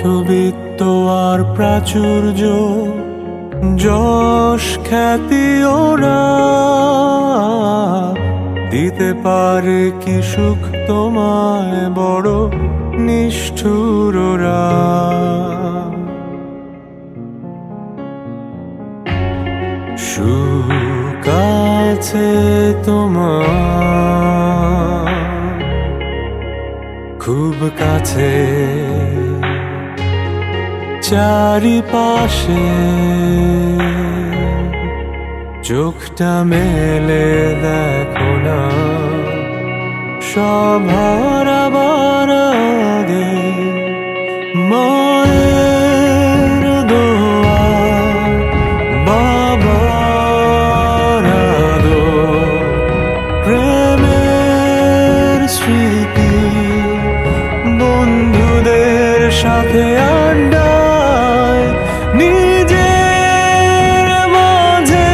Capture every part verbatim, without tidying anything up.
মধ্যবিত্ত আর প্রাচুর্য, যশ খ্যাতি ওরা দিতে পারে কি সুখ তোমায়, বড় নিষ্ঠুর ওরা। সুখ আছে তোমার খুব কাছে, চারিপাশে চোখটা মেলে দেখো না, সব হারাবার আগে মায়ের দোয়া, বাবার আদর, প্রেমের স্মৃতি, বন্ধুদের সাথে আড্ডায়, নিজের মাঝে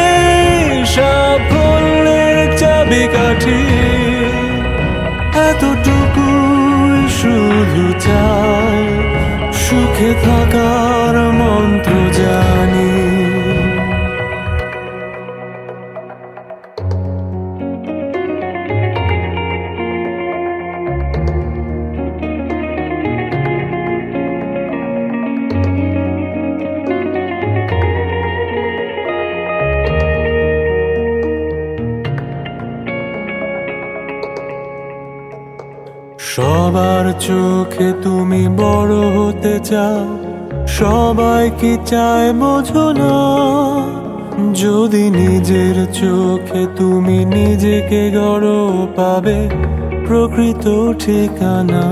সাফল্যের চাবিকাঠি। এতটুকুই শুধু চাই, সুখে থাকার মন্ত্র জানি। সবার চোখে তুমি বড় হতে চাও, সবাই কি চায় বোঝো না। যদি নিজের চোখে তুমি নিজেকে গড়ো, পাবে প্রকৃত ঠিকানা।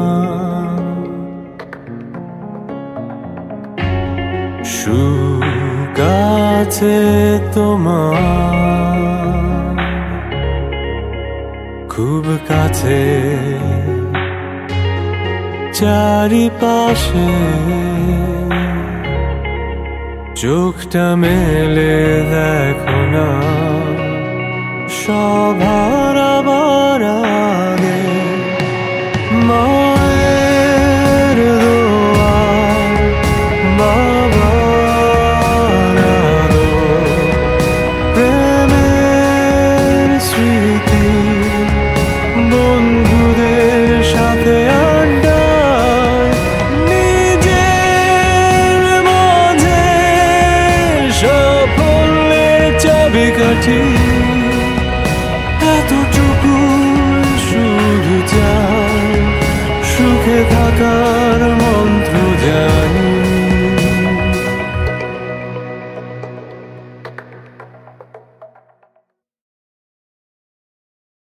সুখ আছে তোমার খুব কাছে, চারিপাশে চোখটা মেলে দেখো না, সব হারাবার আগে মায়ের দোয়া, বাবার আদর, প্রেমের স্মৃতি, বন্ধুদের সাথে আড্ডায়, নিজের মাঝে সাফল্যের চাবিকাঠি। এতটুকু শুধু চাই, সুখে থাকার